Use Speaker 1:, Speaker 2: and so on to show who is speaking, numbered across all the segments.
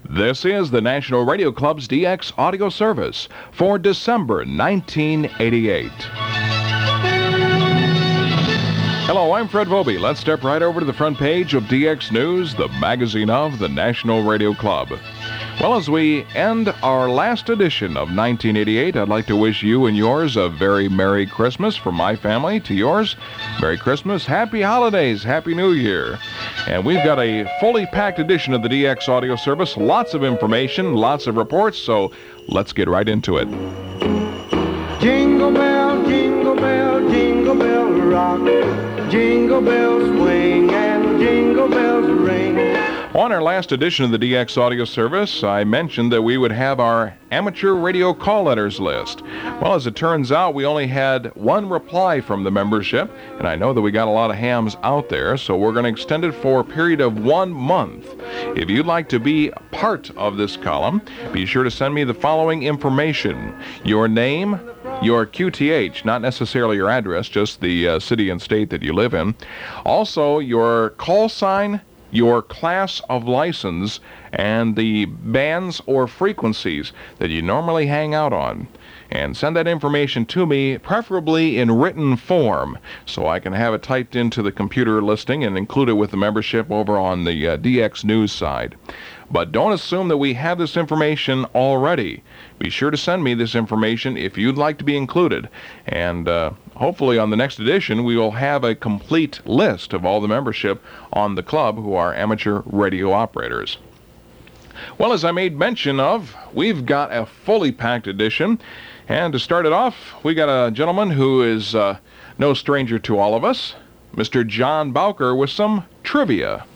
Speaker 1: This is the National Radio Club's DX audio service for December 1988. Hello, I'm Fred Vobie. Let's step right over to the front page of DX News, the magazine of the National Radio Club. Well, as we end our last edition of 1988, I'd like to wish you and yours a very Merry Christmas from my family to yours. Merry Christmas, Happy Holidays, Happy New Year. And we've got a fully packed edition of the DX audio service. Lots of information, lots of reports, so let's get right into it.
Speaker 2: Jingle bell, jingle bell rock. Jingle bells swing and jingle bells ring.
Speaker 1: On our last edition of the DX audio service, I mentioned that we would have our amateur radio call letters list. Well, as it turns out, we only had one reply from the membership, and I know that we got a lot of hams out there, so we're going to extend it for a period of 1 month. If you'd like to be part of this column, be sure to send me the following information: your name, your QTH, not necessarily your address, just the city and state that you live in. Also, your call sign, your class of license, and the bands or frequencies that you normally hang out on. And send that information to me, preferably in written form, so I can have it typed into the computer listing and include it with the membership over on the DX News side. But don't assume that we have this information already. Be sure to send me this information if you'd like to be included. And hopefully on the next edition, we will have a complete list of all the membership on the club who are amateur radio operators. Well, as I made mention of, we've got a fully packed edition. And to start it off, we got a gentleman who is no stranger to all of us, Mr. John Bowker, with some trivia.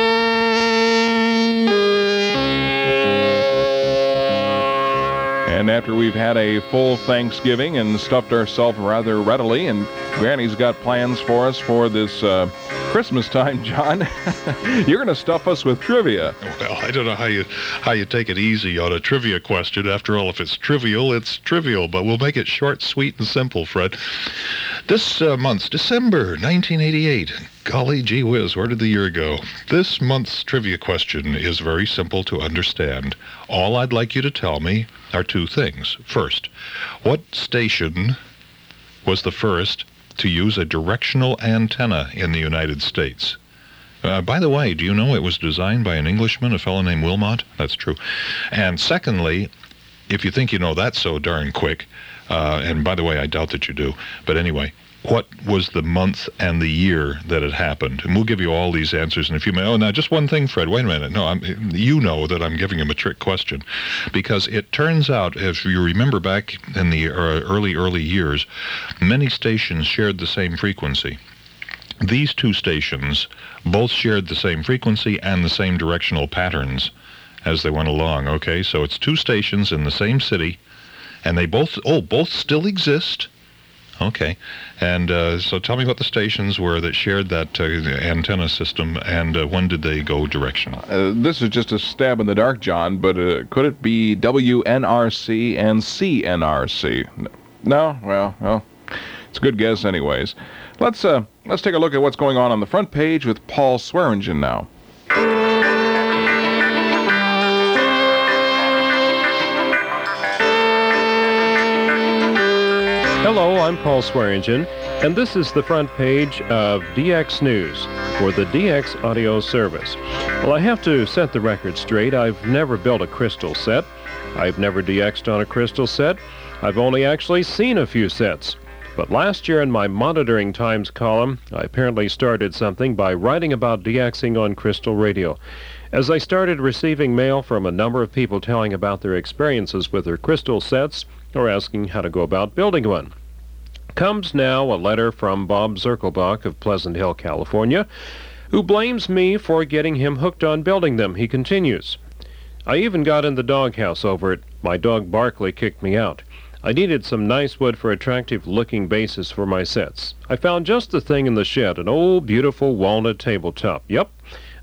Speaker 1: And after we've had a full Thanksgiving and stuffed ourselves rather readily, and Granny's got plans for us for this Christmas time, John, you're going to stuff us with trivia.
Speaker 3: Well, I don't know how you take it easy on a trivia question. After all, if it's trivial, it's trivial. But we'll make it short, sweet, and simple, Fred. This month's December 1988. Golly gee whiz, where did the year go? This month's trivia question is very simple to understand. All I'd like you to tell me are two things. First, what station was the first to use a directional antenna in the United States? By the way, do you know it was designed by an Englishman, a fellow named Wilmot? That's true. And secondly, if you think you know that so darn quick, and by the way, I doubt that you do, but anyway, what was the month and the year that it happened? And we'll give you all these answers in a few minutes. Oh, now, just one thing, Fred. Wait a minute. No, you know that I'm giving him a trick question. Because it turns out, if you remember back in the early years, many stations shared the same frequency. These two stations both shared the same frequency and the same directional patterns as they went along, okay? So it's two stations in the same city, and they both still exist. Okay, and so tell me what the stations were that shared that antenna system, and when did they go directional?
Speaker 1: This is just a stab in the dark, John, but could it be WNRC and CNRC? No? Well, it's a good guess anyways. Let's take a look at what's going on the front page with Paul Swearingen now.
Speaker 4: Hello, I'm Paul Swearingen, and this is the front page of DX News for the DX audio service. Well, I have to set the record straight. I've never built a crystal set. I've never DX'd on a crystal set. I've only actually seen a few sets. But last year in my Monitoring Times column, I apparently started something by writing about DXing on crystal radio. As I started receiving mail from a number of people telling about their experiences with their crystal sets, or asking how to go about building one, comes now a letter from Bob Zirkelbach of Pleasant Hill, California, who blames me for getting him hooked on building them. He continues, I even got in the doghouse over it. My dog Barkley kicked me out. I needed some nice wood for attractive-looking bases for my sets. I found just the thing in the shed, an old, beautiful walnut tabletop. Yep,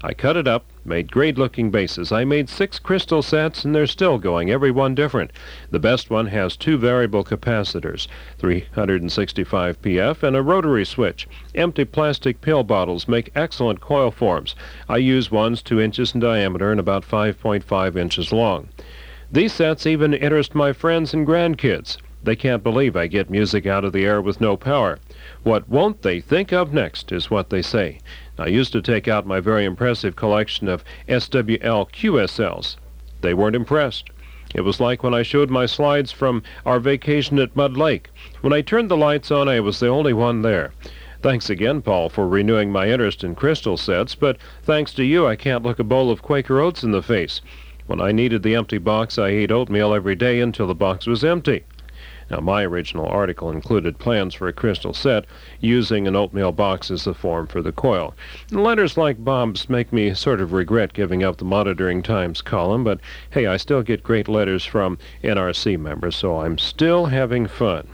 Speaker 4: I cut it up, made great-looking bases. I made 6 crystal sets, and they're still going, every one different. The best one has 2 variable capacitors, 365 PF, and a rotary switch. Empty plastic pill bottles make excellent coil forms. I use ones 2 inches in diameter and about 5.5 inches long. These sets even interest my friends and grandkids. They can't believe I get music out of the air with no power. What won't they think of next is what they say. I used to take out my very impressive collection of SWL QSLs. They weren't impressed. It was like when I showed my slides from our vacation at Mud Lake. When I turned the lights on, I was the only one there. Thanks again, Paul, for renewing my interest in crystal sets, but thanks to you, I can't look a bowl of Quaker Oats in the face. When I needed the empty box, I ate oatmeal every day until the box was empty. Now, my original article included plans for a crystal set using an oatmeal box as the form for the coil. And letters like Bob's make me sort of regret giving up the Monitoring Times column, but hey, I still get great letters from NRC members, so I'm still having fun.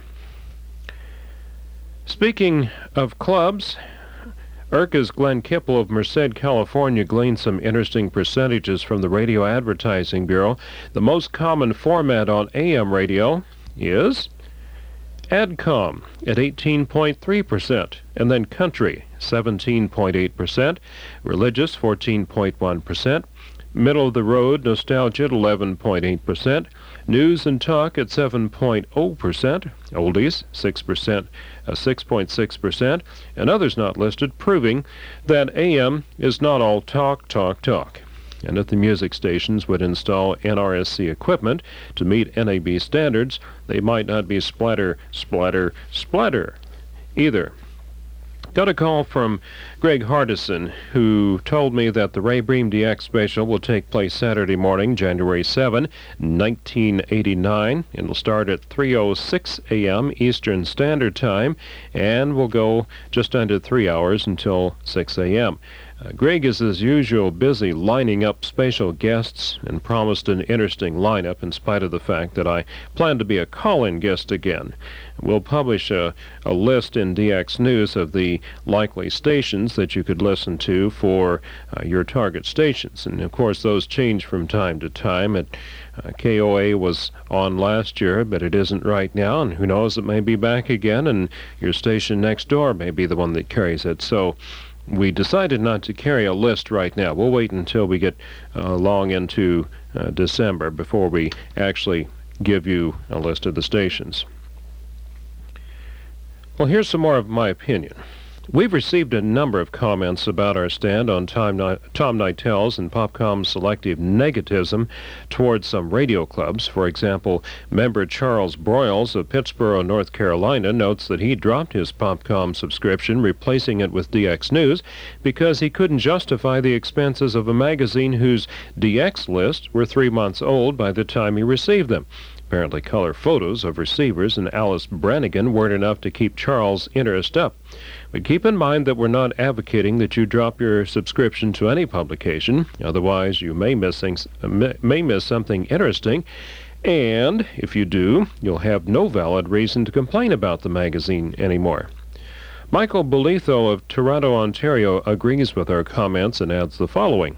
Speaker 4: Speaking of clubs, IRCA's Glenn Kipple of Merced, California, gleaned some interesting percentages from the Radio Advertising Bureau. The most common format on AM radio is AdCom at 18.3%, and then country 17.8%, religious 14.1%, middle of the road nostalgia at 11.8%, news and talk at 7.0%, oldies 6.6%, and others not listed, proving that AM is not all talk. And if the music stations would install NRSC equipment to meet NAB standards, they might not be splatter either. Got a call from Greg Hardison, who told me that the Ray Bream DX special will take place Saturday morning, January 7, 1989. It'll start at 3:06 a.m. Eastern Standard Time and will go just under 3 hours until 6 a.m. Greg is, as usual, busy lining up special guests and promised an interesting lineup in spite of the fact that I plan to be a call-in guest again. We'll publish a list in DX News of the likely stations that you could listen to for your target stations. And, of course, those change from time to time. KOA was on last year, but it isn't right now, and who knows, it may be back again, and your station next door may be the one that carries it. So we decided not to carry a list right now. We'll wait until we get long into December before we actually give you a list of the stations. Well, here's some more of my opinion. We've received a number of comments about our stand on Tom Neitel's and Popcom's selective negativism towards some radio clubs. For example, member Charles Broyles of Pittsboro, North Carolina, notes that he dropped his Popcom subscription, replacing it with DX News, because he couldn't justify the expenses of a magazine whose DX lists were 3 months old by the time he received them. Apparently color photos of receivers and Alice Brannigan weren't enough to keep Charles' interest up. But keep in mind that we're not advocating that you drop your subscription to any publication. Otherwise, you may miss something interesting. And if you do, you'll have no valid reason to complain about the magazine anymore. Michael Bolitho of Toronto, Ontario, agrees with our comments and adds the following.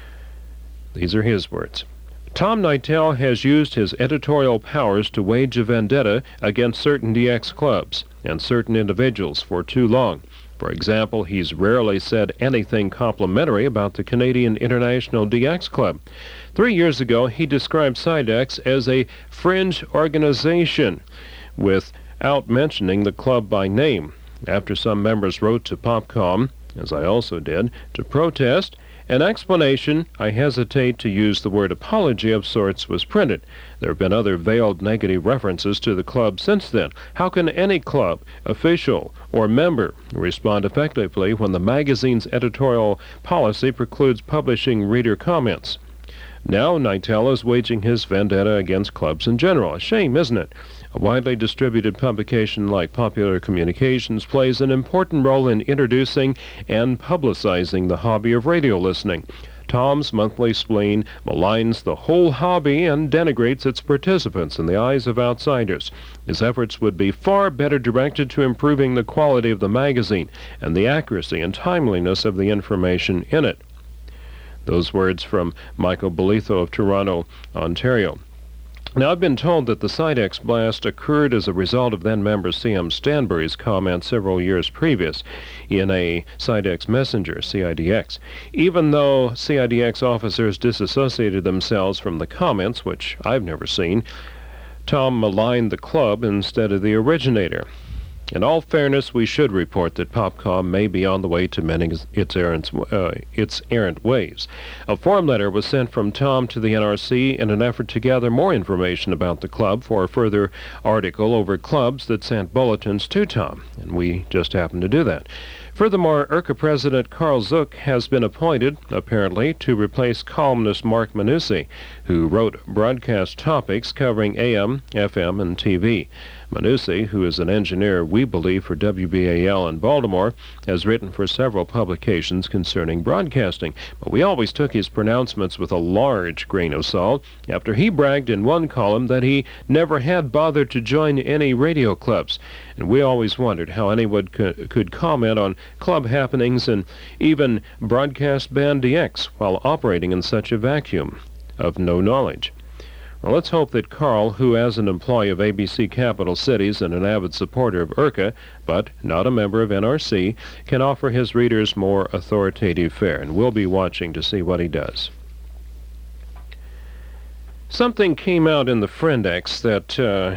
Speaker 4: These are his words. Tom Neitel has used his editorial powers to wage a vendetta against certain DX clubs and certain individuals for too long. For example, he's rarely said anything complimentary about the Canadian International DX Club. 3 years ago, he described Sidex as a fringe organization without mentioning the club by name. After some members wrote to Popcom, as I also did, to protest, an explanation, I hesitate to use the word apology of sorts, was printed. There have been other veiled negative references to the club since then. How can any club, official, or member respond effectively when the magazine's editorial policy precludes publishing reader comments? Now Neitel is waging his vendetta against clubs in general. A shame, isn't it? A widely distributed publication like Popular Communications plays an important role in introducing and publicizing the hobby of radio listening. Tom's monthly spleen maligns the whole hobby and denigrates its participants in the eyes of outsiders. His efforts would be far better directed to improving the quality of the magazine and the accuracy and timeliness of the information in it. Those words from Michael Bolitho of Toronto, Ontario. Now, I've been told that the Sidex blast occurred as a result of then-member C.M. Stanbury's comment several years previous in a Sidex messenger, CIDX. Even though CIDX officers disassociated themselves from the comments, which I've never seen, Tom maligned the club instead of the originator. In all fairness, we should report that Popcom may be on the way to mending its errant ways. A form letter was sent from Tom to the NRC in an effort to gather more information about the club for a further article over clubs that sent bulletins to Tom, and we just happened to do that. Furthermore, IRCA President Carl Zook has been appointed, apparently, to replace columnist Mark Manussi, who wrote broadcast topics covering AM, FM, and TV. Manussi, who is an engineer, we believe, for WBAL in Baltimore, has written for several publications concerning broadcasting, but we always took his pronouncements with a large grain of salt after he bragged in one column that he never had bothered to join any radio clubs, and we always wondered how anyone could comment on club happenings and even broadcast band DX while operating in such a vacuum of no knowledge. Well, let's hope that Carl, who as an employee of ABC Capital Cities and an avid supporter of IRCA, but not a member of NRC, can offer his readers more authoritative fare, and we'll be watching to see what he does. Something came out in the Friendex that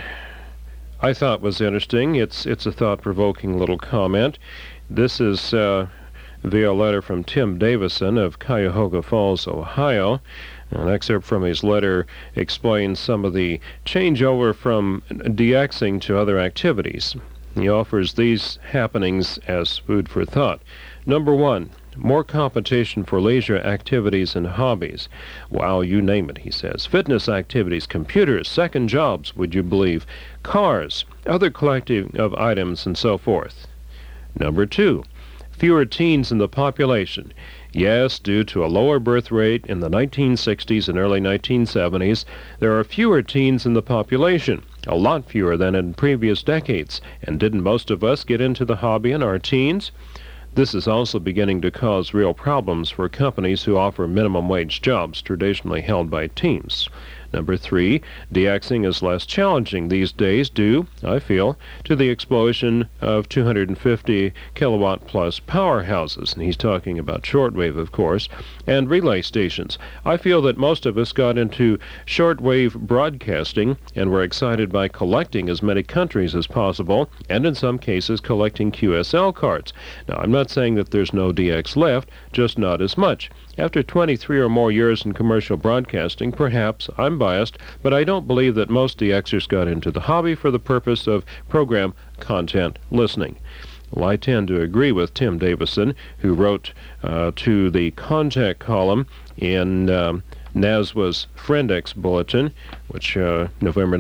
Speaker 4: I thought was interesting. It's a thought-provoking little comment. This is via a letter from Tim Davison of Cuyahoga Falls, Ohio. An excerpt from his letter explains some of the changeover from DXing to other activities. He offers these happenings as food for thought. Number 1, more competition for leisure activities and hobbies. Wow, you name it, he says. Fitness activities, computers, second jobs, would you believe, cars, other collecting of items, and so forth. Number 2, fewer teens in the population. Yes, due to a lower birth rate in the 1960s and early 1970s, there are fewer teens in the population, a lot fewer than in previous decades. And didn't most of us get into the hobby in our teens? This is also beginning to cause real problems for companies who offer minimum wage jobs traditionally held by teens. Number 3, DXing is less challenging these days due, I feel, to the explosion of 250 kilowatt plus powerhouses, and he's talking about shortwave, of course, and relay stations. I feel that most of us got into shortwave broadcasting and were excited by collecting as many countries as possible, and in some cases collecting QSL cards. Now, I'm not saying that there's no DX left, just not as much. After 23 or more years in commercial broadcasting, perhaps I'm biased, but I don't believe that most DXers got into the hobby for the purpose of program content listening. Well, I tend to agree with Tim Davison, who wrote to the contact column in NASWA's Friendex Bulletin, which November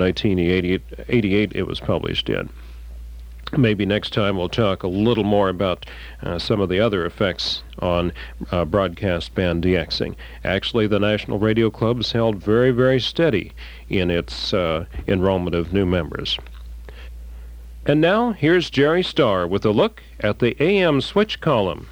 Speaker 4: 1988 it was published in. Maybe next time we'll talk a little more about some of the other effects on broadcast band DXing. Actually, the National Radio Club has held very, very steady in its enrollment of new members. And now, here's Jerry Starr with a look at the AM Switch column.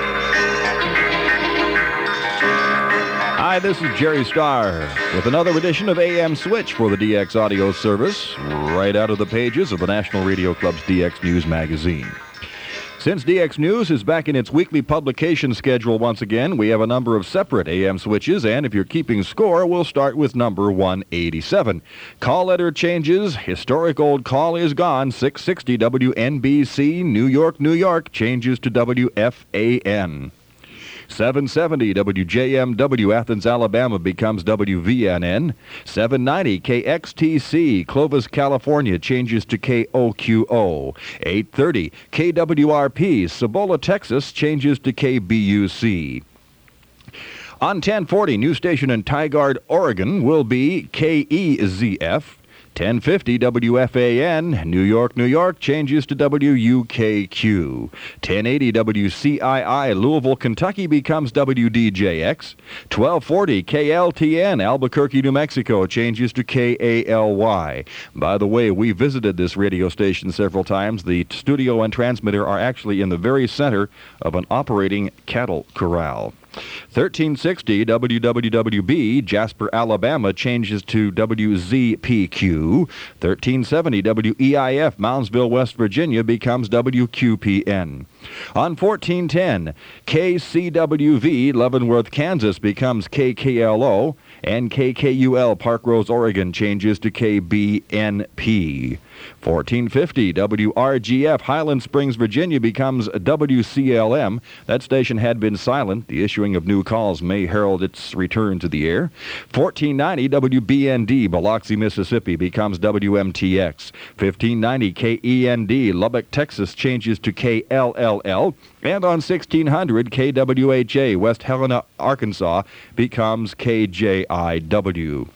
Speaker 5: Hi, this is Jerry Starr with another edition of AM Switch for the DX Audio Service, right out of the pages of the National Radio Club's DX News magazine. Since DX News is back in its weekly publication schedule once again, we have a number of separate AM switches, and if you're keeping score, we'll start with number 187. Call letter changes. Historic old call is gone. 660 WNBC, New York, New York, changes to WFAN. 770 WJMW Athens, Alabama becomes WVNN. 790 KXTC Clovis, California changes to KOQO. 830 KWRP Cibola, Texas changes to KBUC. On 1040, new station in Tigard, Oregon will be KEZF. 1050 WFAN, New York, New York, changes to WUKQ. 1080 WCII, Louisville, Kentucky, becomes WDJX. 1240 KLTN, Albuquerque, New Mexico, changes to KALY. By the way, we visited this radio station several times. The studio and transmitter are actually in the very center of an operating cattle corral. 1360 WWWB, Jasper, Alabama, changes to WZPQ. 1370 WEIF, Moundsville, West Virginia, becomes WQPN. On 1410, KCWV, Leavenworth, Kansas, becomes KKLO, and KKUL, Park Rose, Oregon, changes to KBNP. 1450, WRGF, Highland Springs, Virginia, becomes WCLM. That station had been silent. The issuing of new calls may herald its return to the air. 1490, WBND, Biloxi, Mississippi, becomes WMTX. 1590, KEND, Lubbock, Texas, changes to KLLL. And on 1600, KWHA, West Helena, Arkansas, becomes KJIW.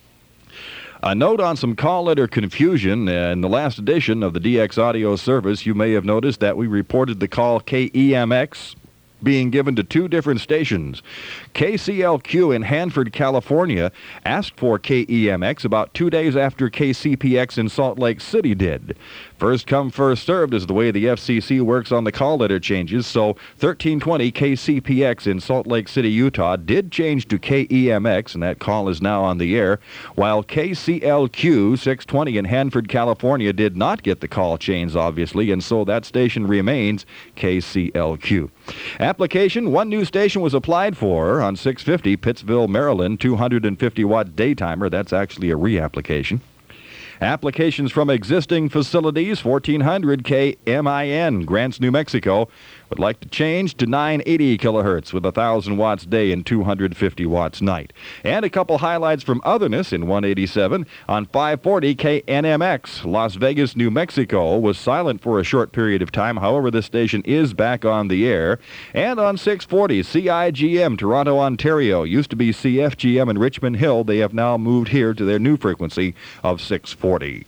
Speaker 5: A note on some call letter confusion. In the last edition of the DX Audio Service, you may have noticed that we reported the call KEMX being given to two different stations. KCLQ in Hanford, California, asked for KEMX about 2 days after KCPX in Salt Lake City did. First come, first served is the way the FCC works on the call letter changes, so 1320 KCPX in Salt Lake City, Utah did change to KEMX, and that call is now on the air, while KCLQ 620 in Hanford, California did not get the call change, obviously, and so that station remains KCLQ. Application, one new station was applied for on 650 Pittsville, Maryland, 250-watt daytimer. That's actually a reapplication. Applications from existing facilities, 1400 KMIN, Grants, New Mexico, would like to change to 980 kilohertz with 1,000 watts day and 250 watts night. And a couple highlights from otherness in 187 on 540 KNMX, Las Vegas, New Mexico, was silent for a short period of time. However, this station is back on the air. And on 640 CIGM, Toronto, Ontario, used to be CFGM in Richmond Hill. They have now moved here to their new frequency of 640.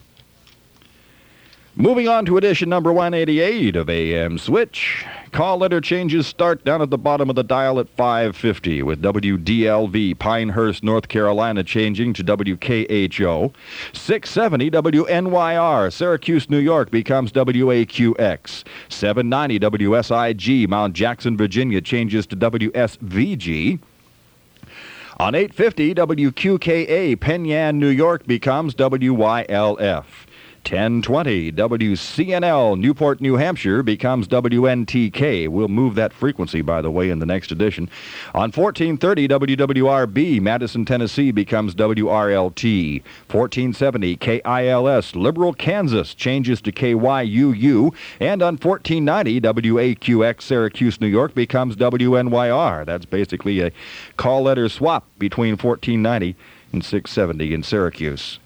Speaker 5: Moving on to edition number 188 of AM Switch. Call letter changes start down at the bottom of the dial at 550 with WDLV, Pinehurst, North Carolina, changing to WKHO. 670 WNYR, Syracuse, New York, becomes WAQX. 790 WSIG, Mount Jackson, Virginia, changes to WSVG. On 850 WQKA, Penyan, New York, becomes WYLF. 1020 WCNL, Newport, New Hampshire, becomes WNTK. We'll move that frequency, by the way, in the next edition. On 1430 WWRB, Madison, Tennessee, becomes WRLT. 1470 KILS, Liberal, Kansas, changes to KYUU. And on 1490 WAQX, Syracuse, New York, becomes WNYR. That's basically a call letter swap between 1490 and 670 in Syracuse.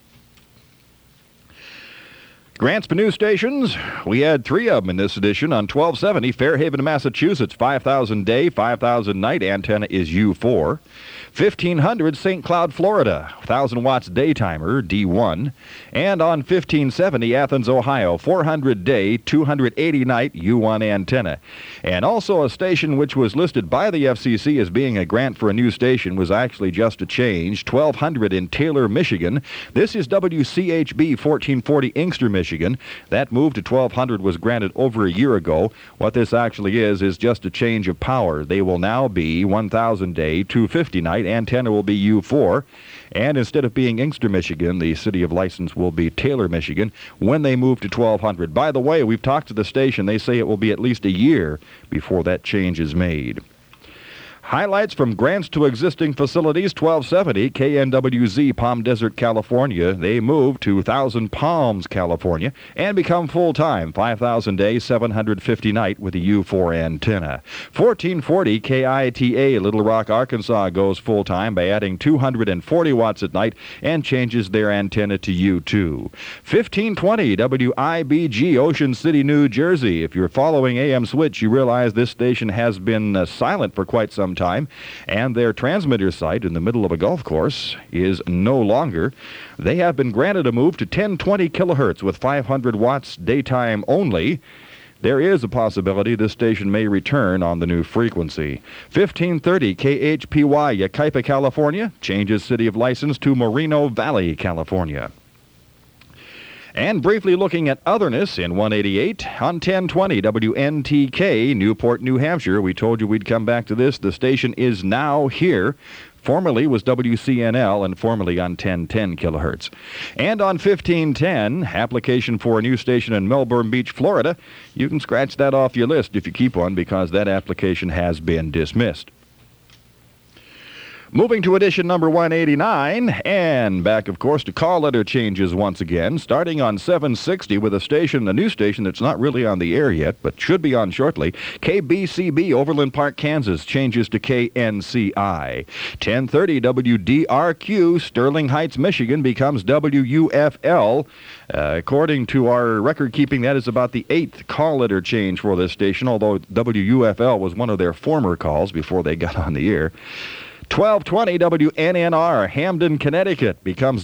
Speaker 5: Grants for new stations, we had 3 of them in this edition. On 1270, Fairhaven, Massachusetts, 5,000 day, 5,000 night, antenna is U4. 1500, St. Cloud, Florida, 1,000 watts daytimer, D1. And on 1570, Athens, Ohio, 400 day, 280 night, U1 antenna. And also a station which was listed by the FCC as being a grant for a new station was actually just a change, 1200 in Taylor, Michigan. This is WCHB 1440 Inkster, Michigan. That move to 1200 was granted over a year ago. What this actually is just a change of power. They will now be 1,000 day, 250 night. Antenna will be U4. And instead of being Inkster, Michigan, the city of license will be Taylor, Michigan, when they move to 1200. By the way, we've talked to the station. They say it will be at least a year before that change is made. Highlights from grants to existing facilities, 1270 KNWZ, Palm Desert, California. They move to Thousand Palms, California, and become full-time, 5,000 day, 750 night with a U4 antenna. 1440 KITA, Little Rock, Arkansas, goes full-time by adding 240 watts at night and changes their antenna to U2. 1520 WIBG, Ocean City, New Jersey. If you're following AM Switch, you realize this station has been silent for quite some time, and their transmitter site in the middle of a golf course is no longer. They have been granted a move to 1020 kilohertz with 500 watts daytime only. There is a possibility this station may return on the new frequency. 1530 KHPY, Yucaipa, California, changes city of license to Moreno Valley, California. And briefly looking at otherness in 188 on 1020 WNTK, Newport, New Hampshire. We told you we'd come back to this. The station is now here. Formerly was WCNL and formerly on 1010 kilohertz. And on 1510, application for a new station in Melbourne Beach, Florida. You can scratch that off your list if you keep one because that application has been dismissed. Moving to edition number 189, and back, of course, to call letter changes once again, starting on 760 with a new station that's not really on the air yet, but should be on shortly. KBCB, Overland Park, Kansas, changes to KNCI. 1030 WDRQ, Sterling Heights, Michigan, becomes WUFL. According to our record keeping, that is about the 8th call letter change for this station, although WUFL was one of their former calls before they got on the air. 1220 WNNR, Hamden, Connecticut, becomes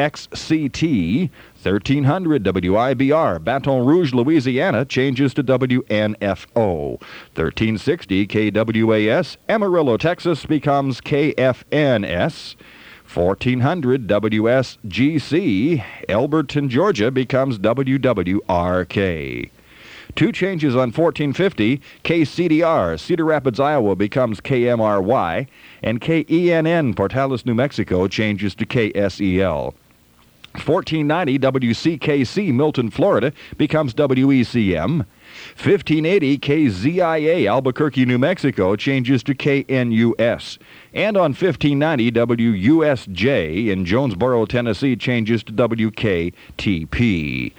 Speaker 5: WXCT. 1300 WIBR, Baton Rouge, Louisiana, changes to WNFO. 1360 KWAS, Amarillo, Texas, becomes KFNS. 1400 WSGC, Elberton, Georgia, becomes WWRK. Two changes on 1450, KCDR, Cedar Rapids, Iowa, becomes KMRY, and KENN, Portales, New Mexico, changes to KSEL. 1490 WCKC, Milton, Florida, becomes WECM. 1580 KZIA, Albuquerque, New Mexico, changes to KNUS. And on 1590 WUSJ in Jonesboro, Tennessee, changes to WKTP.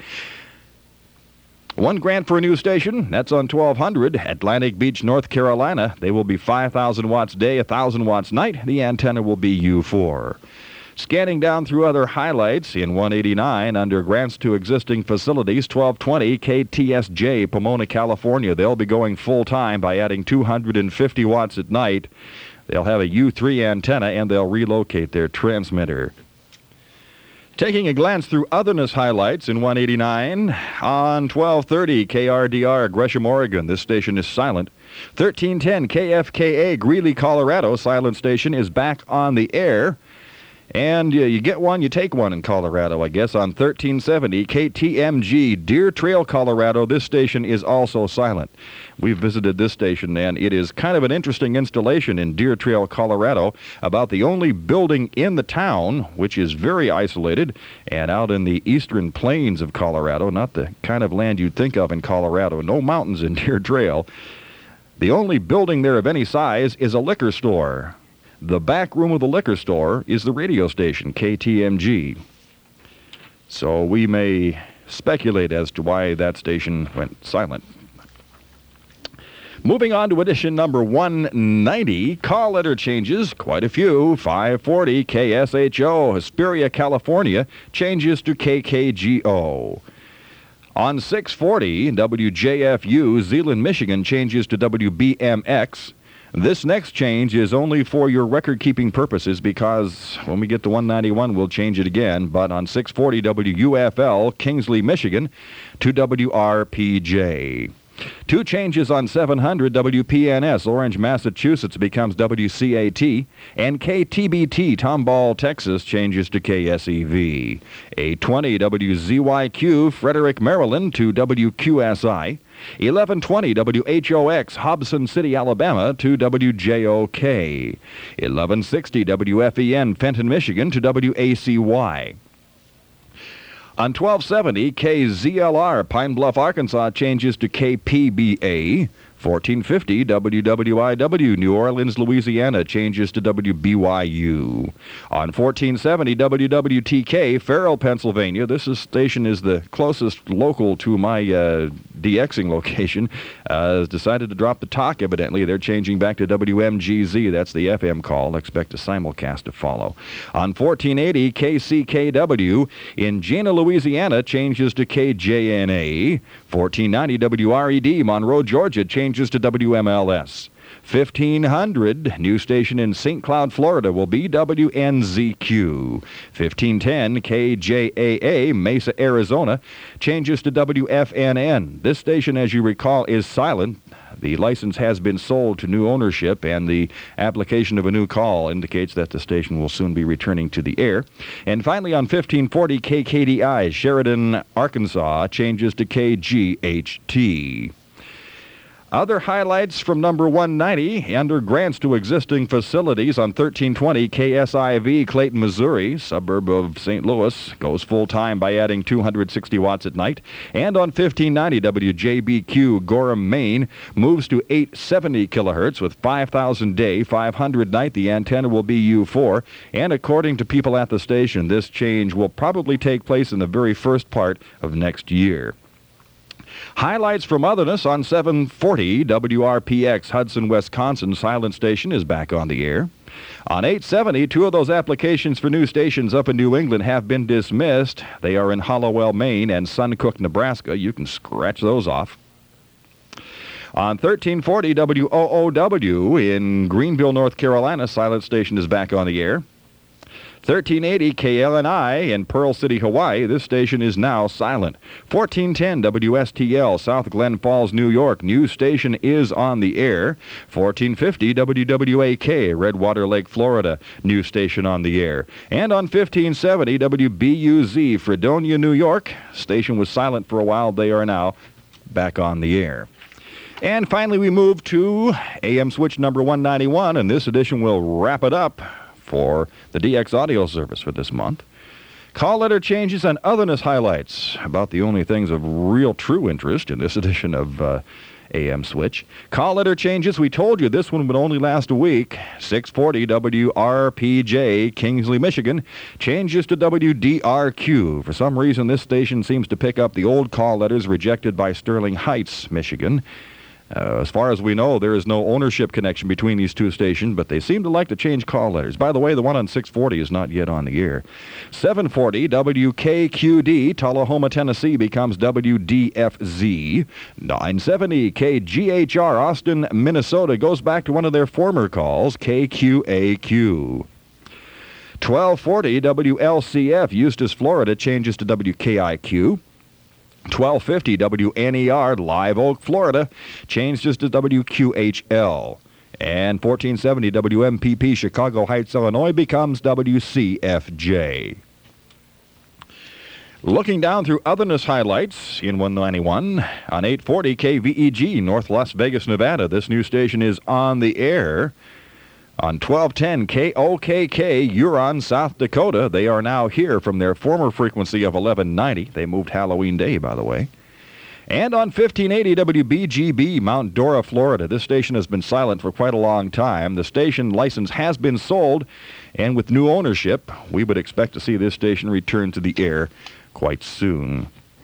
Speaker 5: One grant for a new station, that's on 1200, Atlantic Beach, North Carolina. They will be 5,000 watts day, 1,000 watts night. The antenna will be U4. Scanning down through other highlights in 189 under grants to existing facilities, 1220 KTSJ, Pomona, California. They'll be going full-time by adding 250 watts at night. They'll have a U3 antenna, and they'll relocate their transmitter. Taking a glance through otherness highlights in 189, on 1230 KRDR, Gresham, Oregon. This station is silent. 1310 KFKA, Greeley, Colorado. Silent station is back on the air. And you get one, you take one in Colorado, I guess. On 1370 KTMG, Deer Trail, Colorado. This station is also silent. We've visited this station, and it is kind of an interesting installation in Deer Trail, Colorado, about the only building in the town, which is very isolated, and out in the eastern plains of Colorado, not the kind of land you'd think of in Colorado. No mountains in Deer Trail. The only building there of any size is a liquor store. The back room of the liquor store is the radio station, KTMG. So we may speculate as to why that station went silent. Moving on to edition number 190, call letter changes, quite a few. 540 KSHO, Hesperia, California, changes to KKGO. On 640 WJFU, Zeeland, Michigan, changes to WBMX. This next change is only for your record-keeping purposes because when we get to 191, we'll change it again. But on 640 WUFL, Kingsley, Michigan, to WRPJ. Two changes on 700 WPNS, Orange, Massachusetts, becomes WCAT, and KTBT, Tomball, Texas, changes to KSEV. 820 WZYQ, Frederick, Maryland, to WQSI. 1120 WHOX, Hobson City, Alabama, to WJOK. 1160 WFEN, Fenton, Michigan, to WACY. On 1270, KZLR, Pine Bluff, Arkansas, changes to KPBA. 1450 WWIW, New Orleans, Louisiana, changes to WBYU. On 1470 WWTK, Farrell, Pennsylvania. This station is the closest local to my DXing location. Has decided to drop the talk, evidently. They're changing back to WMGZ. That's the FM call. Expect a simulcast to follow. On 1480 KCKW, in Jena, Louisiana, changes to KJNA. 1490 WRED, Monroe, Georgia, changes to WMLS. 1500, new station in St. Cloud, Florida, will be WNZQ. 1510, KJAA, Mesa, Arizona, changes to WFNN. This station, as you recall, is silent. The license has been sold to new ownership, and the application of a new call indicates that the station will soon be returning to the air. And finally, on 1540 KKDI, Sheridan, Arkansas, changes to KGHT. Other highlights from number 190, under grants to existing facilities on 1320 KSIV, Clayton, Missouri, suburb of St. Louis, goes full-time by adding 260 watts at night. And on 1590 WJBQ, Gorham, Maine, moves to 870 kilohertz with 5,000 day, 500 night. The antenna will be U4. And according to people at the station, this change will probably take place in the very first part of next year. Highlights from otherness on 740 WRPX, Hudson, Wisconsin, silent station is back on the air. On 870, two of those applications for new stations up in New England have been dismissed. They are in Hollowell, Maine, and Suncook, Nebraska. You can scratch those off. On 1340 WOOW in Greenville, North Carolina, silent station is back on the air. 1380 KLNI in Pearl City, Hawaii. This station is now silent. 1410 WSTL, South Glen Falls, New York. New station is on the air. 1450 WWAK, Redwater Lake, Florida. New station on the air. And on 1570 WBUZ, Fredonia, New York. Station was silent for a while. They are now back on the air. And finally, we move to AM switch number 191, and this edition will wrap it up for the DX audio service for this month. Call letter changes and otherness highlights, about the only things of real true interest in this edition of AM Switch. Call letter changes, we told you this one would only last a week. 640 WRPJ, Kingsley, Michigan, changes to WDRQ. For some reason, this station seems to pick up the old call letters rejected by Sterling Heights, Michigan. As far as we know, there is no ownership connection between these two stations, but they seem to like to change call letters. By the way, the one on 640 is not yet on the air. 740 WKQD, Tullahoma, Tennessee, becomes WDFZ. 970 KGHR, Austin, Minnesota, goes back to one of their former calls, KQAQ. 1240 WLCF, Eustis, Florida, changes to WKIQ. 1250 WNER, Live Oak, Florida, changes to WQHL. And 1470 WMPP, Chicago Heights, Illinois, becomes WCFJ. Looking down through otherness highlights in 191, on 840 KVEG, North Las Vegas, Nevada, this new station is on the air. On 1210 KOKK, Huron, South Dakota, they are now here from their former frequency of 1190. They moved Halloween Day, by the way. And on 1580 WBGB, Mount Dora, Florida, this station has been silent for quite a long time. The station license has been sold, and with new ownership, we would expect to see this station return to the air quite soon.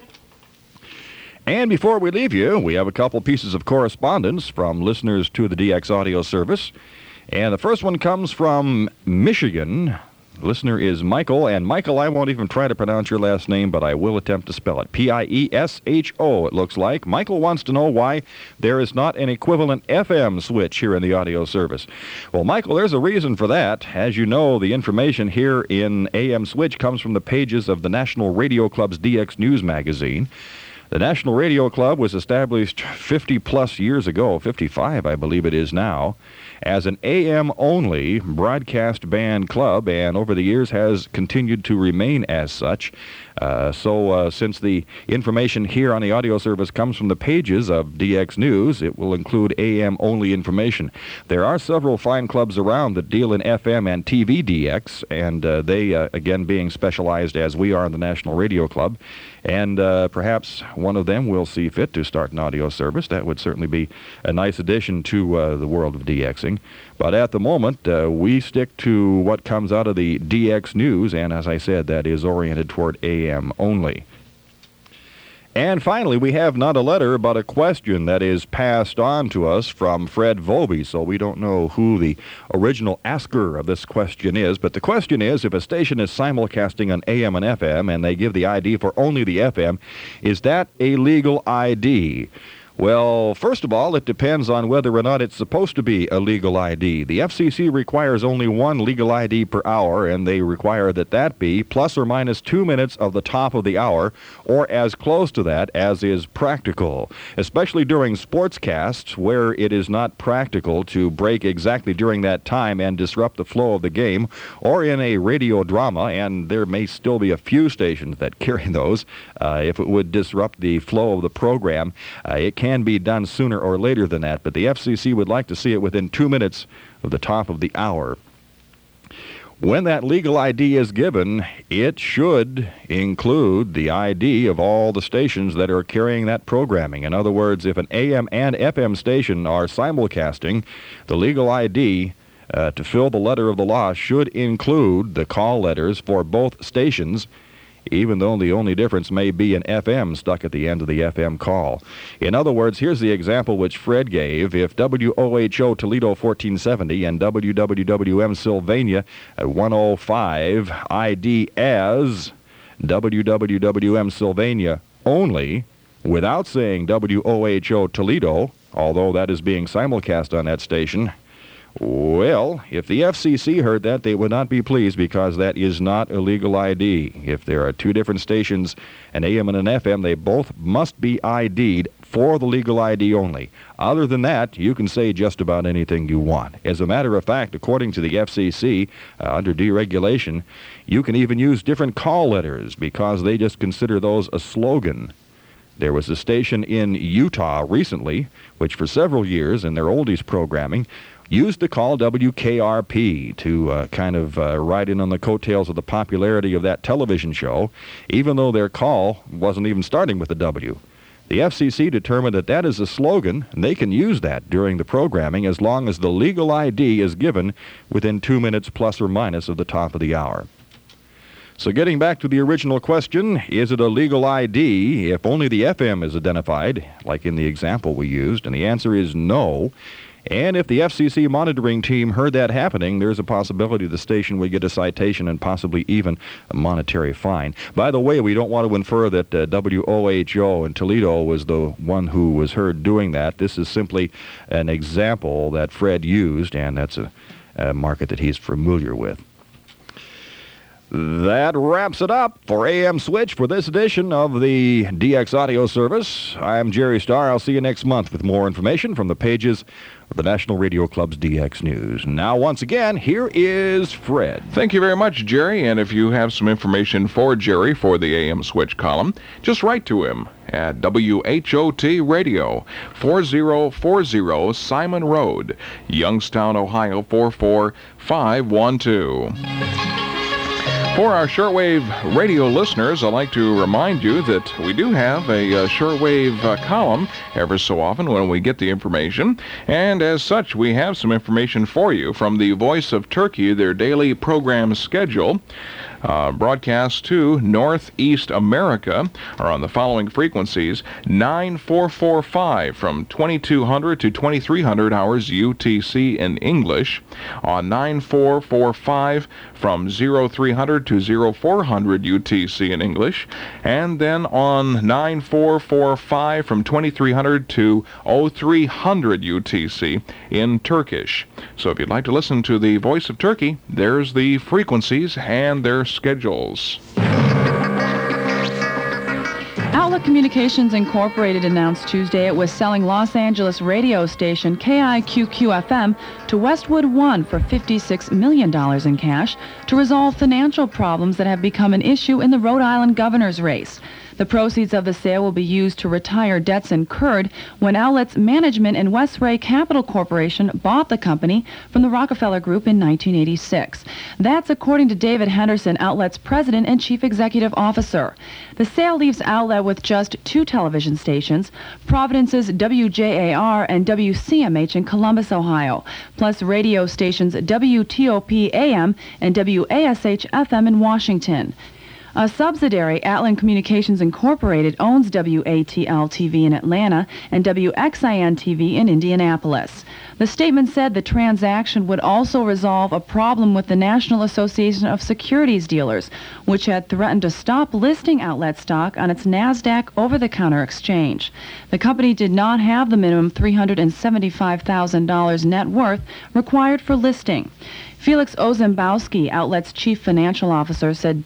Speaker 5: And before we leave you, we have a couple pieces of correspondence from listeners to the DX audio service. And the first one comes from Michigan. The listener is Michael. And Michael, I won't even try to pronounce your last name, but I will attempt to spell it. Piesho, it looks like. Michael wants to know why there is not an equivalent FM switch here in the audio service. Well, Michael, there's a reason for that. As you know, the information here in AM Switch comes from the pages of the National Radio Club's DX News magazine. The National Radio Club was established 50-plus years ago, 55, I believe it is now, as an AM-only broadcast band club, and over the years has continued to remain as such. So since the information here on the audio service comes from the pages of DX News, it will include AM-only information. There are several fine clubs around that deal in FM and TV DX, and they, again, being specialized as we are in the National Radio Club. And perhaps one of them will see fit to start an audio service. That would certainly be a nice addition to the world of DXing. But at the moment, we stick to what comes out of the DX News, and as I said, that is oriented toward AM only. And finally, we have not a letter, but a question that is passed on to us from Fred Volby, so we don't know who the original asker of this question is, but the question is, if a station is simulcasting on AM and FM, and they give the ID for only the FM, is that a legal ID? Well, first of all, it depends on whether or not it's supposed to be a legal ID. The FCC requires only one legal ID per hour, and they require that be plus or minus 2 minutes of the top of the hour, or as close to that as is practical, especially during sportscasts where it is not practical to break exactly during that time and disrupt the flow of the game, or in a radio drama, and there may still be a few stations that carry those. If it would disrupt the flow of the program, it can be done sooner or later than that, but the FCC would like to see it within 2 minutes of the top of the hour. When that legal ID is given, it should include the ID of all the stations that are carrying that programming. In other words, if an AM and FM station are simulcasting, the legal ID to fill the letter of the law should include the call letters for both stations, even though the only difference may be an FM stuck at the end of the FM call. In other words, here's the example which Fred gave. If WOHO Toledo 1470 and WWWM Sylvania at 105 ID as WWWM Sylvania only, without saying WOHO Toledo, although that is being simulcast on that station, well, if the FCC heard that, they would not be pleased because that is not a legal ID. If there are two different stations, an AM and an FM, they both must be ID'd for the legal ID only. Other than that, you can say just about anything you want. As a matter of fact, according to the FCC, under deregulation, you can even use different call letters because they just consider those a slogan. There was a station in Utah recently, which for several years in their oldies programming, used the call WKRP to kind of ride in on the coattails of the popularity of that television show, even though their call wasn't even starting with a W. The FCC determined that that is a slogan, and they can use that during the programming as long as the legal ID is given within 2 minutes plus or minus of the top of the hour. So getting back to the original question, is it a legal ID if only the FM is identified, like in the example we used? And the answer is no. And if the FCC monitoring team heard that happening, there's a possibility the station would get a citation and possibly even a monetary fine. By the way, we don't want to infer that WOHO in Toledo was the one who was heard doing that. This is simply an example that Fred used, and that's a market that he's familiar with. That wraps it up for AM Switch for this edition of the DX Audio Service. I'm Jerry Starr. I'll see you next month with more information from the pages of the National Radio Club's DX News. Now, once again, here is Fred.
Speaker 1: Thank you very much, Jerry. And if you have some information for Jerry for the AM Switch column, just write to him at WHOT Radio, 4040 Simon Road, Youngstown, Ohio, 44512. For our shortwave radio listeners, I'd like to remind you that we do have a shortwave column ever so often when we get the information. And as such, we have some information for you from the Voice of Turkey, their daily program schedule. Broadcasts to Northeast America are on the following frequencies: 9445 from 2200 to 2300 hours UTC in English, on 9445 from 0300 to 0400 UTC in English, and then on 9445 from 2300 to 0300 UTC in Turkish. So if you'd like to listen to the Voice of Turkey, there's the frequencies and their schedules.
Speaker 6: Outlook Communications Incorporated announced Tuesday it was selling Los Angeles radio station KIQQ-FM to Westwood One for $56 million in cash to resolve financial problems that have become an issue in the Rhode Island governor's race. The proceeds of the sale will be used to retire debts incurred when Outlet's management and Westray Capital Corporation bought the company from the Rockefeller Group in 1986. That's according to David Henderson, Outlet's president and chief executive officer. The sale leaves Outlet with just 2 television stations, Providence's WJAR and WCMH in Columbus, Ohio, plus radio stations WTOP AM and WASH FM in Washington. A subsidiary, Atlan Communications Incorporated, owns WATL-TV in Atlanta and WXIN-TV in Indianapolis. The statement said the transaction would also resolve a problem with the National Association of Securities Dealers, which had threatened to stop listing outlet stock on its NASDAQ over-the-counter exchange. The company did not have the minimum $375,000 net worth required for listing. Felix Ozembowski, Outlet's chief financial officer, said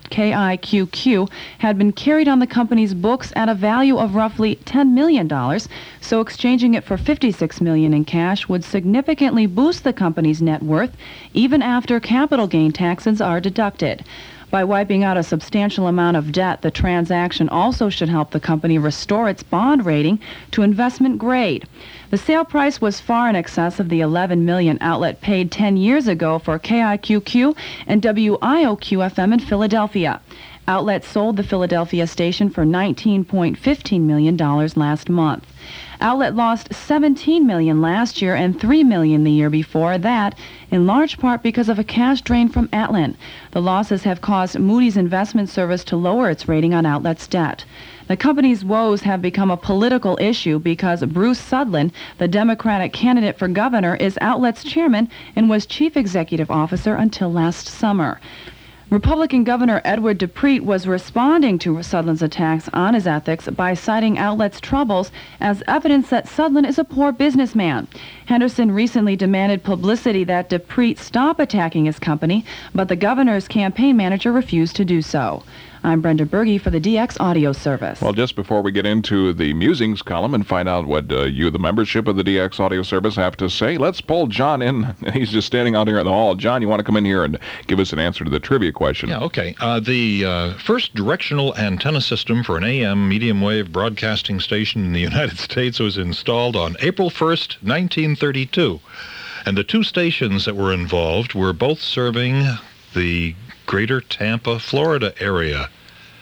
Speaker 6: KIQQ had been carried on the company's books at a value of roughly $10 million, so exchanging it for $56 million in cash would significantly boost the company's net worth, even after capital gain taxes are deducted. By wiping out a substantial amount of debt, the transaction also should help the company restore its bond rating to investment grade. The sale price was far in excess of the $11 million Outlet paid 10 years ago for KIQQ and WIOQ-FM in Philadelphia. Outlet sold the Philadelphia station for $19.15 million last month. Outlet lost $17 million last year and $3 million the year before that, in large part because of a cash drain from Atlan. The losses have caused Moody's Investment Service to lower its rating on Outlet's debt. The company's woes have become a political issue because Bruce Sudlin, the Democratic candidate for governor, is Outlet's chairman and was chief executive officer until last summer. Republican Governor Edward DePrete was responding to Sudlin's attacks on his ethics by citing Outlet's troubles as evidence that Sudlin is a poor businessman. Henderson recently demanded publicity that DePrete stop attacking his company, but the governor's campaign manager refused to do so. I'm Brenda Berge for the DX Audio Service.
Speaker 1: Well, just before we get into the musings column and find out what you, the membership of the DX Audio Service, have to say, let's pull John in. He's just standing out here in the hall. John, you want to come in here and give us an answer to the trivia question?
Speaker 3: Yeah, okay. The first directional antenna system for an AM medium wave broadcasting station in the United States was installed on April 1st, 1932. And the two stations that were involved were both serving the Greater Tampa, Florida area.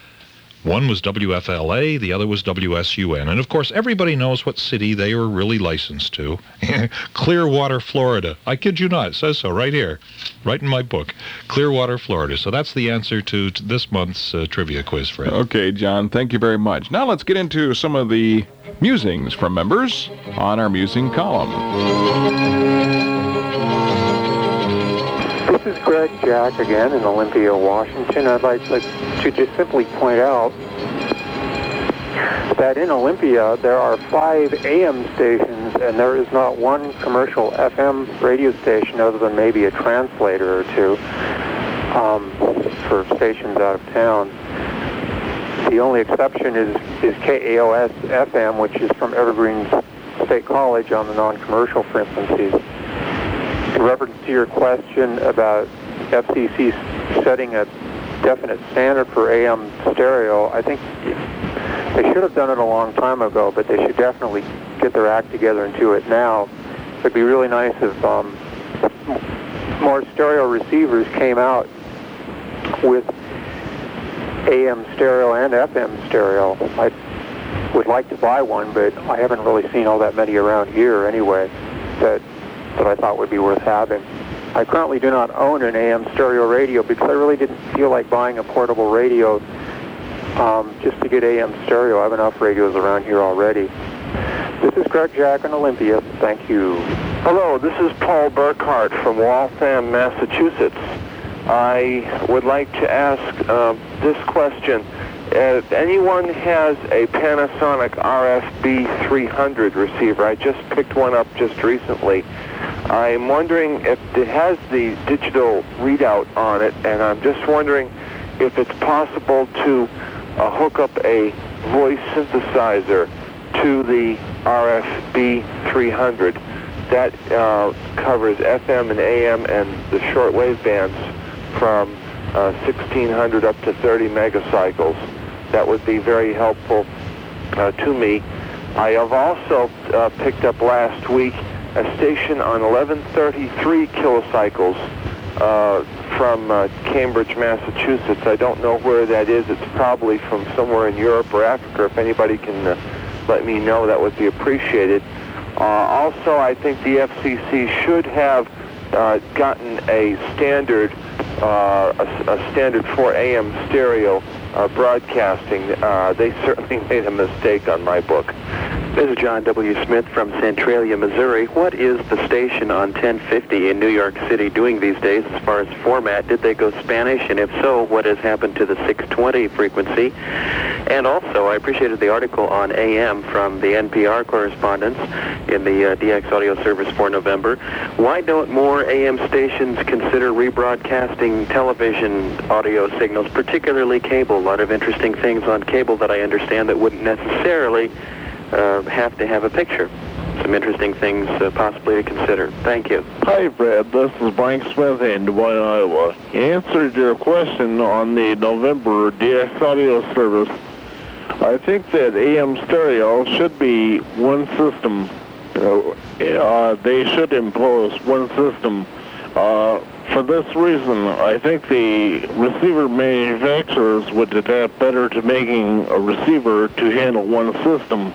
Speaker 3: One was WFLA, the other was WSUN. And of course, everybody knows what city they were really licensed to. Clearwater, Florida. I kid you not, it says so right here, right in my book. Clearwater, Florida. So that's the answer to this month's trivia quiz, Fred.
Speaker 1: Okay, John, thank you very much. Now let's get into some of the musings from members on our musing column.
Speaker 7: This is Greg Jack again in Olympia, Washington. I'd like to just simply point out that in Olympia there are 5 AM stations and there is not one commercial FM radio station other than maybe a translator or two for stations out of town. The only exception is KAOS FM, which is from Evergreen State College on the non-commercial frequencies. In reference to your question about FCC setting a definite standard for AM stereo, I think they should have done it a long time ago, but they should definitely get their act together and do it now. It would be really nice if more stereo receivers came out with AM stereo and FM stereo. I would like to buy one, but I haven't really seen all that many around here anyway that I thought would be worth having. I currently do not own an AM stereo radio because I really didn't feel like buying a portable radio just to get AM stereo. I have enough radios around here already. This is Greg Jack in Olympia. Thank you.
Speaker 8: Hello, this is Paul Burkhart from Waltham, Massachusetts. I would like to ask this question. If anyone has a Panasonic RFB300 receiver, I just picked one up just recently. I'm wondering if it has the digital readout on it, and I'm just wondering if it's possible to hook up a voice synthesizer to the RFB300. That covers FM and AM and the shortwave bands from 1600 up to 30 megacycles. That would be very helpful to me. I have also picked up last week a station on 1133 kilocycles from Cambridge, Massachusetts. I don't know where that is. It's probably from somewhere in Europe or Africa. If anybody can let me know, that would be appreciated. Also, I think the FCC should have gotten a standard for AM stereo broadcasting. They certainly made a mistake on my book.
Speaker 9: This is John W. Smith from Centralia, Missouri. What is the station on 1050 in New York City doing these days as far as format? Did they go Spanish? And if so, what has happened to the 620 frequency? And also, I appreciated the article on AM from the NPR correspondents in the DX audio service for November. Why don't more AM stations consider rebroadcasting television audio signals, particularly cable? A lot of interesting things on cable that I understand that wouldn't necessarily have to have a picture. Some interesting things possibly to consider. Thank you.
Speaker 10: Hi, Fred. This is Frank Smith in Des Moines, Iowa. You answered your question on the November DX audio service. I think that AM stereo should be one system. They should impose one system. For this reason, I think the receiver manufacturers would adapt better to making a receiver to handle one system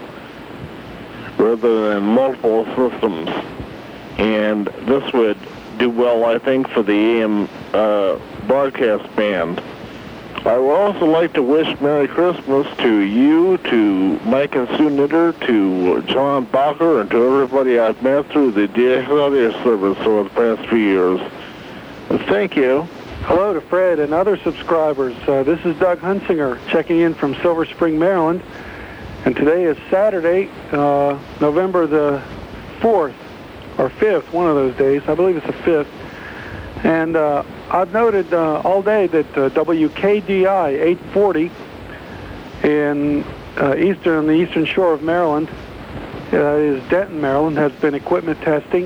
Speaker 10: rather than multiple systems. And this would do well, I think, for the AM broadcast band. I would also like to wish Merry Christmas to you, to Mike and Sue Knitter, to John Bacher, and to everybody I've met through the DX audio service over the past few years. Thank you.
Speaker 11: Hello to Fred and other subscribers. This is Doug Hunsinger checking in from Silver Spring, Maryland. And today is Saturday, November the 4th, or 5th, one of those days. I believe it's the 5th. And I've noted all day that WKDI 840 in on the eastern shore of Maryland, is Denton, Maryland, has been equipment testing.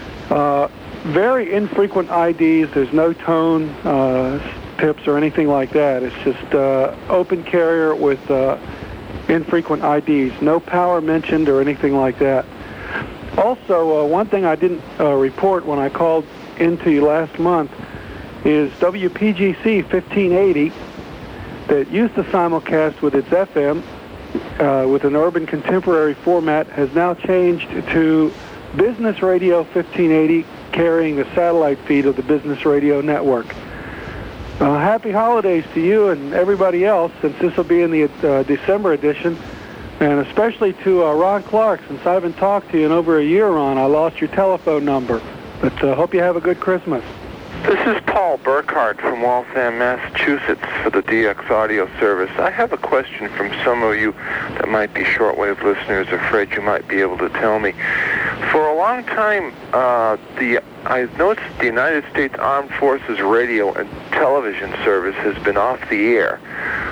Speaker 11: Very infrequent IDs. There's no tone tips or anything like that. It's just open carrier with infrequent IDs. No power mentioned or anything like that. Also, one thing I didn't report when I called into you last month is WPGC 1580 that used to simulcast with its FM with an urban contemporary format has now changed to Business Radio 1580, carrying the satellite feed of the Business Radio Network. Happy holidays to you and everybody else, since this will be in the December edition, and especially to Ron Clark, since I haven't talked to you in over a year, Ron. I lost your telephone number, but hope you have a good Christmas.
Speaker 8: This is Paul Burkhardt from Waltham, Massachusetts for the DX audio service. I have a question from some of you that might be shortwave listeners. Afraid you might be able to tell me. For a long time, I've noticed the United States Armed Forces radio and television service has been off the air.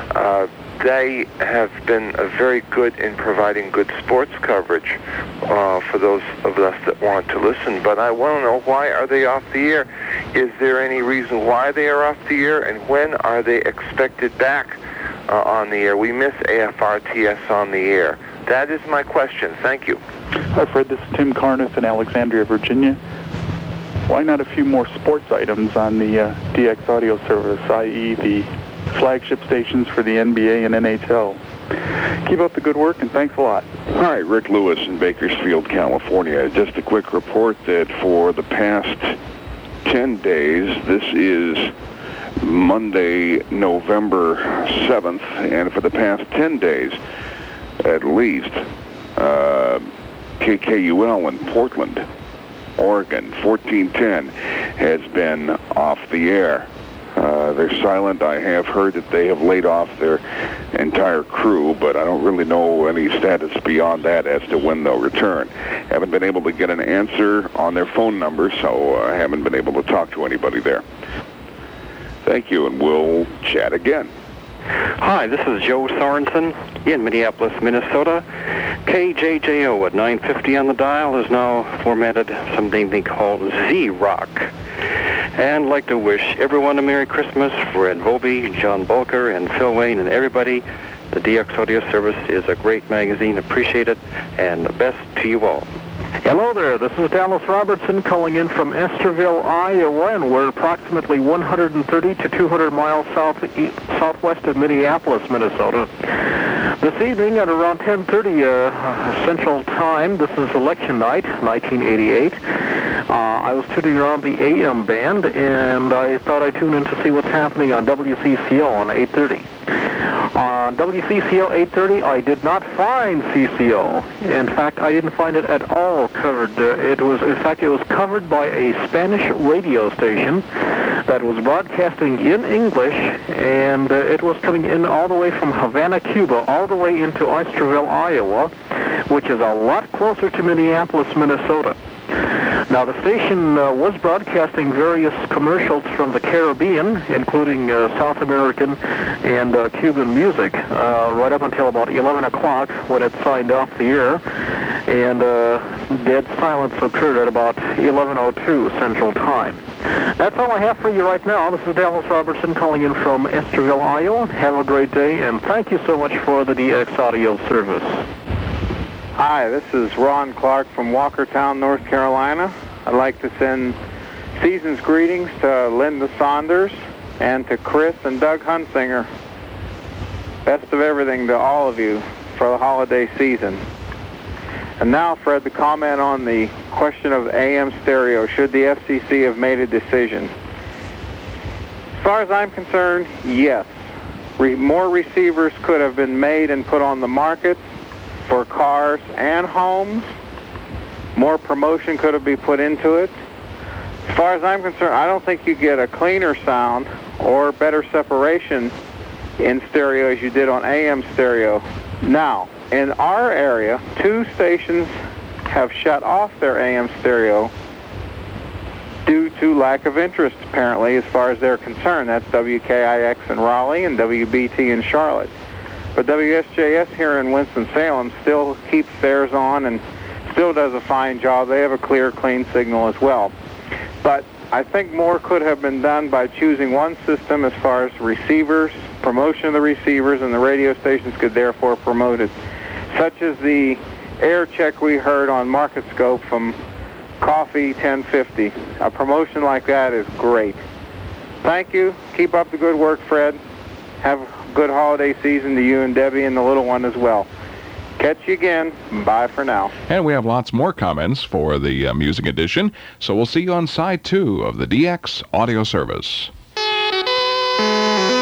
Speaker 8: They have been very good in providing good sports coverage for those of us that want to listen. But I want to know, why are they off the air? Is there any reason why they are off the air, and when are they expected back on the air? We miss AFRTS on the air. That is my question. Thank you.
Speaker 12: Hi, Fred. This is Tim Carniff in Alexandria, Virginia. Why not a few more sports items on the DX audio service, i.e. the flagship stations for the NBA and NHL? Keep up the good work, and thanks a lot.
Speaker 13: Hi, Rick Lewis in Bakersfield, California. Just a quick report that for the past 10 days, this is Monday, November 7th, and for the past 10 days, at least, KKUL in Portland, Oregon, 1410, has been off the air. They're silent. I have heard that they have laid off their entire crew, but I don't really know any status beyond that as to when they'll return. Haven't been able to get an answer on their phone number, so I haven't been able to talk to anybody there. Thank you, and we'll chat again.
Speaker 14: Hi, this is Joe Sorensen in Minneapolis, Minnesota. KJJO at 950 on the dial is now formatted something they call Z-Rock. And I'd like to wish everyone a Merry Christmas. Fred Volpe, John Bulker, and Phil Wayne, and everybody. The DX Audio Service is a great magazine. Appreciate it, and the best to you all.
Speaker 15: Hello there, this is Dallas Robertson calling in from Esterville, Iowa, and we're approximately 130 to 200 miles southwest of Minneapolis, Minnesota. This evening at around 10:30 Central Time, this is election night, 1988. I was tuning around the AM band, and I thought I'd tune in to see what's happening on WCCO on 830. On WCCO 830, I did not find CCO. In fact, I didn't find it at all covered. It was covered by a Spanish radio station that was broadcasting in English, and it was coming in all the way from Havana, Cuba, all the way into Oysterville, Iowa, which is a lot closer to Minneapolis, Minnesota. Now, the station was broadcasting various commercials from the Caribbean, including South American and Cuban music, right up until about 11 o'clock when it signed off the air, and dead silence occurred at about 11:02 Central Time. That's all I have for you right now. This is Dallas Robertson calling in from Estherville, Iowa. Have a great day, and thank you so much for the DX audio service.
Speaker 16: Hi, this is Ron Clark from Walkertown, North Carolina. I'd like to send season's greetings to Linda Saunders and to Chris and Doug Hunsinger. Best of everything to all of you for the holiday season. And now, Fred, the comment on the question of AM stereo. Should the FCC have made a decision? As far as I'm concerned, yes. More receivers could have been made and put on the market for cars and homes. More promotion could have been put into it. As far as I'm concerned, I don't think you get a cleaner sound or better separation in stereo as you did on AM stereo. Now, in our area, 2 stations have shut off their AM stereo due to lack of interest, apparently, as far as they're concerned. That's WKIX in Raleigh and WBT in Charlotte. But WSJS here in Winston-Salem still keeps theirs on and still does a fine job. They have a clear, clean signal as well. But I think more could have been done by choosing one system as far as receivers, promotion of the receivers, and the radio stations could therefore promote it, such as the air check we heard on MarketScope from Coffee 1050. A promotion like that is great. Thank you. Keep up the good work, Fred. Have a good holiday season to you and Debbie and the little one as well. Catch you again. Bye for now.
Speaker 1: And we have lots more comments for the music edition, so we'll see you on side 2 of the DX audio service.